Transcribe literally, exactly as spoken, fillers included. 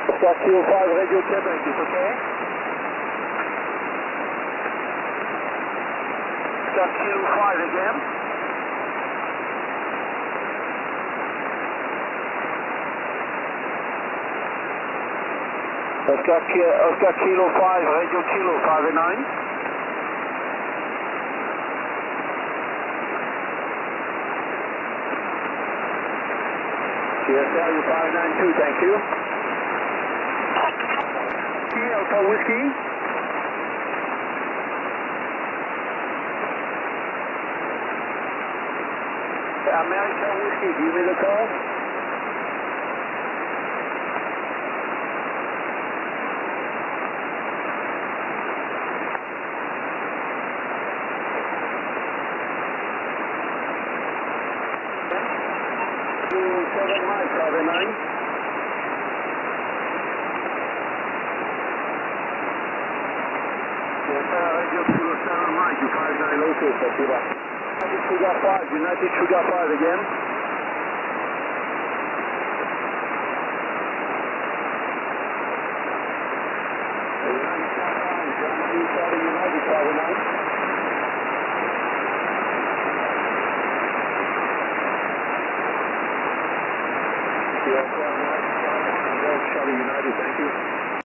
Oscar Kilo five, radio Quebec, is okay? Oscar Kilo five again. Oscar, Oscar Kilo five, radio Kilo five and nine. C S L five nine two, thank you. Alpha Whiskey. American Whiskey, give me the call. seven Mike, five nine. Yes, sir, radio Kilo seven Mike, you five nine okay, Sativa. United Sugar five, United Sugar five again. United five, United five nine. Yes, sir, Charlie United, thank you.